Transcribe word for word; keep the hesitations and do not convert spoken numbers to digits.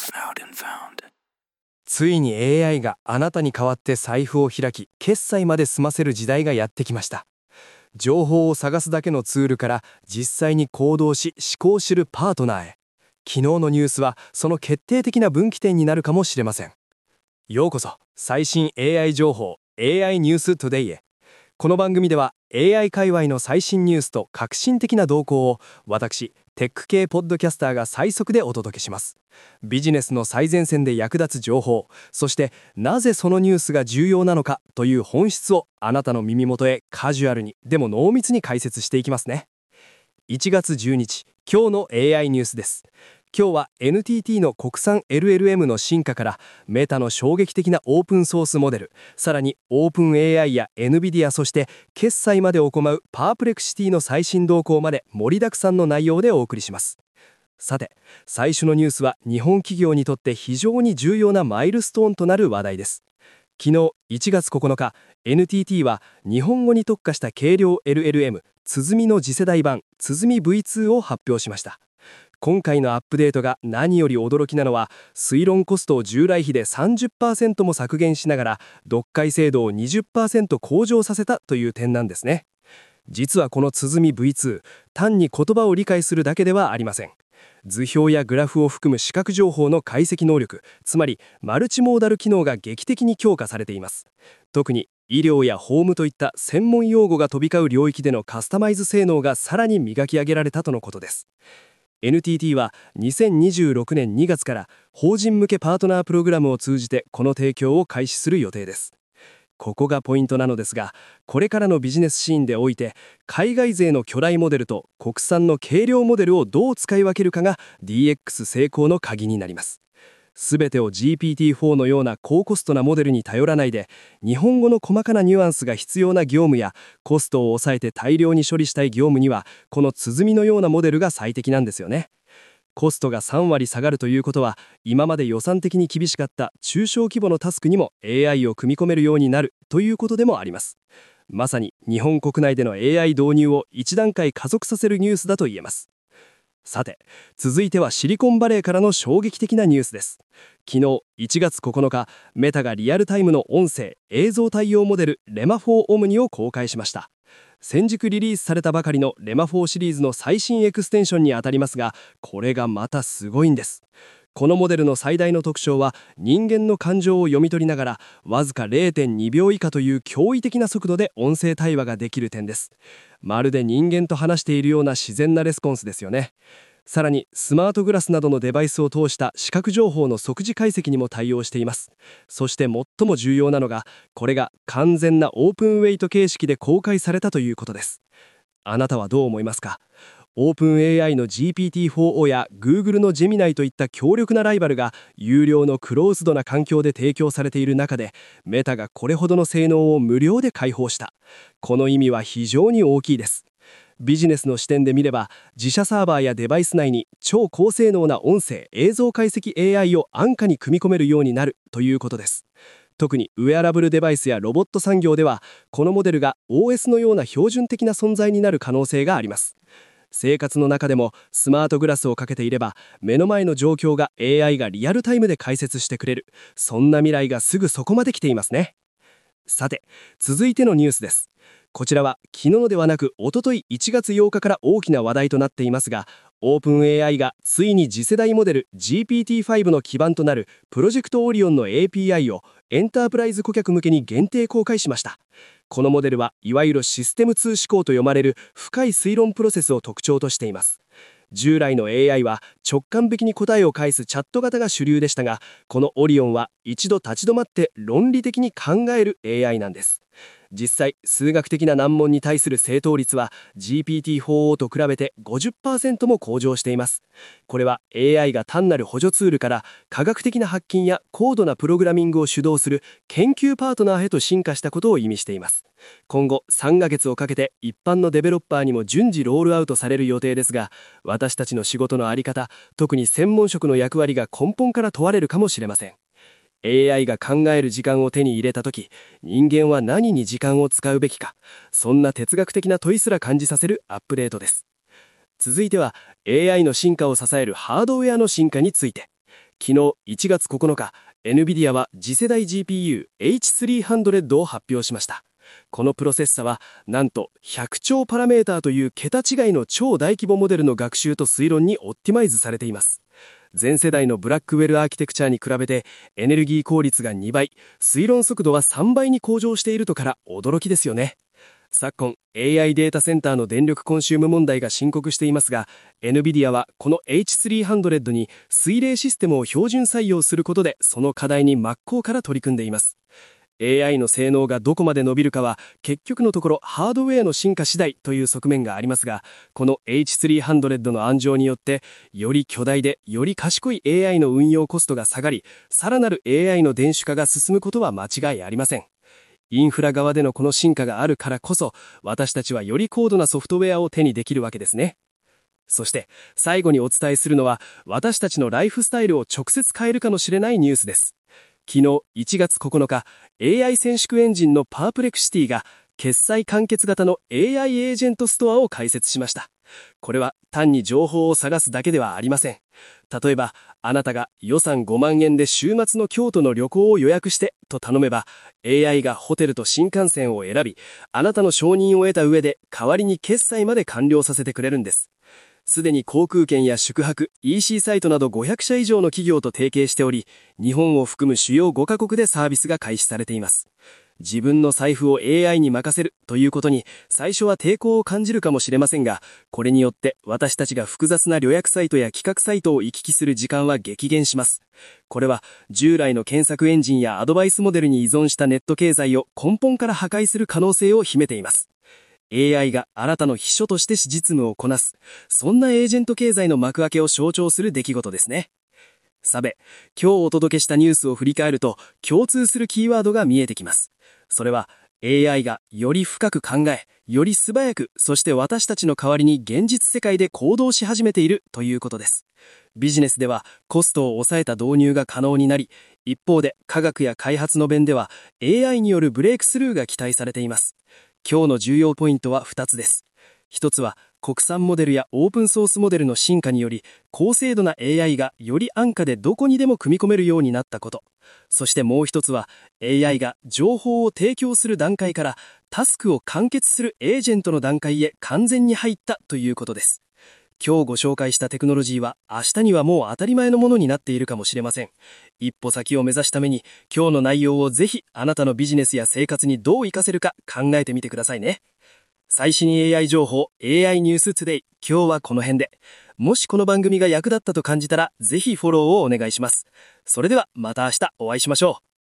Found and found. ついに エーアイ があなたに代わって財布を開き、決済まで済ませる時代がやってきました。情報を探すだけのツールから実際に行動し思考を知るパートナーへ。昨日のニュースはその決定的な分岐点になるかもしれません。ようこそ最新 エーアイ 情報 エーアイ ニューストゥデイへ。この番組では エーアイ 界隈の最新ニュースと革新的な動向を私テック系ポッドキャスターが最速でお届けします。ビジネスの最前線で役立つ情報、そしてなぜそのニュースが重要なのかという本質をあなたの耳元へカジュアルにでも濃密に解説していきますね。いちがつじゅうににち、今日の エーアイ ニュースです。今日は エヌティーティー の国産 エルエルエム の進化からメタの衝撃的なオープンソースモデル、さらにオープン エーアイ や エヌビディア、そして決済まで行うパープレクシティの最新動向まで盛りだくさんの内容でお送りします。さて、最初のニュースは日本企業にとって非常に重要なマイルストーンとなる話題です。昨日いちがつここのか、 エヌティーティー は日本語に特化した軽量 エルエルエム 鼓の次世代版鼓 ブイツー を発表しました。今回のアップデートが何より驚きなのは、推論コストを従来比で さんじゅっパーセント も削減しながら読解精度を にじゅっパーセント 向上させたという点なんですね。実はこの鼓 ブイツー、単に言葉を理解するだけではありません。図表やグラフを含む視覚情報の解析能力、つまりマルチモーダル機能が劇的に強化されています。特に医療や法務といった専門用語が飛び交う領域でのカスタマイズ性能がさらに磨き上げられたとのことです。エヌティーティー はにせんにじゅうろくねんにがつから法人向けパートナープログラムを通じてこの提供を開始する予定です。ここがポイントなのですが、これからのビジネスシーンでおいて海外勢の巨大モデルと国産の軽量モデルをどう使い分けるかが ディーエックス 成功の鍵になります。すべてを ジーピーティーフォー のような高コストなモデルに頼らないで、日本語の細かなニュアンスが必要な業務やコストを抑えて大量に処理したい業務にはこの鼓のようなモデルが最適なんですよね。コストがさんわり下がるということは、今まで予算的に厳しかった中小規模のタスクにも エーアイ を組み込めるようになるということでもあります。まさに日本国内での エーアイ 導入を一段階加速させるニュースだと言えます。さて、続いてはシリコンバレーからの衝撃的なニュースです。昨日いちがつここのか、メタがリアルタイムの音声映像対応モデルレマフォーオムニを公開しました。先日リリースされたばかりのレマフォーシリーズの最新エクステンションにあたりますが、これがまたすごいんです。このモデルの最大の特徴は、人間の感情を読み取りながらわずか れいてんにびょう以下という驚異的な速度で音声対話ができる点です。まるで人間と話しているような自然なレスポンスですよね。さらにスマートグラスなどのデバイスを通した視覚情報の即時解析にも対応しています。そして最も重要なのが、これが完全なオープンウェイト形式で公開されたということです。あなたはどう思いますか？オープン エーアイ の ジーピーティーフォー オー や Google の ジェミナイ といった強力なライバルが有料のクローズドな環境で提供されている中で、メタがこれほどの性能を無料で開放した。この意味は非常に大きいです。ビジネスの視点で見れば、自社サーバーやデバイス内に超高性能な音声映像解析 エーアイ を安価に組み込めるようになるということです。特にウェアラブルデバイスやロボット産業では、このモデルが オーエス のような標準的な存在になる可能性があります。生活の中でもスマートグラスをかけていれば、目の前の状況が エーアイ がリアルタイムで解説してくれる、そんな未来がすぐそこまで来ていますね。さて、続いてのニュースです。こちらは昨日ではなくおとといいちがつようかから大きな話題となっていますが、オープン エーアイ がついに次世代モデル ジーピーティーファイブ の基盤となるプロジェクトオリオンの エーピーアイ をエンタープライズ顧客向けに限定公開しました。このモデルはいわゆるシステムツー思考と読まれる深い推論プロセスを特徴としています。従来の エーアイ は直感的に答えを返すチャット型が主流でしたが、このオリオンは一度立ち止まって論理的に考える エーアイ なんです。実際、数学的な難問に対する正答率は ジーピーティーフォーオー と比べて ごじゅっパーセント も向上しています。これは エーアイ が単なる補助ツールから科学的な発見や高度なプログラミングを主導する研究パートナーへと進化したことを意味しています。今後さんかげつをかけて一般のデベロッパーにも順次ロールアウトされる予定ですが、私たちの仕事の在り方、特に専門職の役割が根本から問われるかもしれません。エーアイ が考える時間を手に入れたとき、人間は何に時間を使うべきか、そんな哲学的な問いすら感じさせるアップデートです。続いては エーアイ の進化を支えるハードウェアの進化について。 昨日いちがつここのか、エヌビディア は次世代 ジーピーユー エイチスリーハンドレッド を発表しました。このプロセッサはなんとひゃくちょうパラメーターという桁違いの超大規模モデルの学習と推論にオッティマイズされています。前世代のブラックウェルアーキテクチャに比べてエネルギー効率がにばい、推論速度はさんばいに向上しているとから驚きですよね。昨今 エーアイ データセンターの電力コンシューム問題が深刻していますが、 エヌビディア はこの エイチスリーハンドレッド に水冷システムを標準採用することでその課題に真っ向から取り組んでいます。エーアイ の性能がどこまで伸びるかは結局のところハードウェアの進化次第という側面がありますが、この エイチスリーハンドレッド の暗上によってより巨大でより賢い エーアイ の運用コストが下がり、さらなる エーアイ の電子化が進むことは間違いありません。インフラ側でのこの進化があるからこそ、私たちはより高度なソフトウェアを手にできるわけですね。そして最後にお伝えするのは、私たちのライフスタイルを直接変えるかもしれないニュースです。昨日いちがつここのか、エーアイ 選縮エンジンのパープレクシティが決済完結型の エーアイ エージェントストアを開設しました。これは単に情報を探すだけではありません。例えば、あなたが予算ごまんえんで週末の京都の旅行を予約してと頼めば、エーアイ がホテルと新幹線を選び、あなたの承認を得た上で代わりに決済まで完了させてくれるんです。すでに航空券や宿泊、イーシー サイトなどごひゃくしゃ以上の企業と提携しており、日本を含む主要ごカ国でサービスが開始されています。自分の財布を エーアイ に任せるということに最初は抵抗を感じるかもしれませんが、これによって私たちが複雑な予約サイトや企画サイトを行き来する時間は激減します。これは従来の検索エンジンやアドバイスモデルに依存したネット経済を根本から破壊する可能性を秘めています。エーアイ があなたの秘書として実務をこなす、そんなエージェント経済の幕開けを象徴する出来事ですね。さて、今日お届けしたニュースを振り返ると共通するキーワードが見えてきます。それは エーアイ がより深く考え、より素早く、そして私たちの代わりに現実世界で行動し始めているということです。ビジネスではコストを抑えた導入が可能になり、一方で科学や開発の面では エーアイ によるブレイクスルーが期待されています。今日の重要ポイントはふたつです。ひとつは国産モデルやオープンソースモデルの進化により高精度な エーアイ がより安価でどこにでも組み込めるようになったこと。そしてもう一つは エーアイ が情報を提供する段階からタスクを完結するエージェントの段階へ完全に入ったということです。今日ご紹介したテクノロジーは明日にはもう当たり前のものになっているかもしれません。一歩先を目指すために今日の内容をぜひあなたのビジネスや生活にどう活かせるか考えてみてくださいね。最新 エーアイ 情報 エーアイ ニューストゥデイ、今日はこの辺で。もしこの番組が役立ったと感じたらぜひフォローをお願いします。それではまた明日お会いしましょう。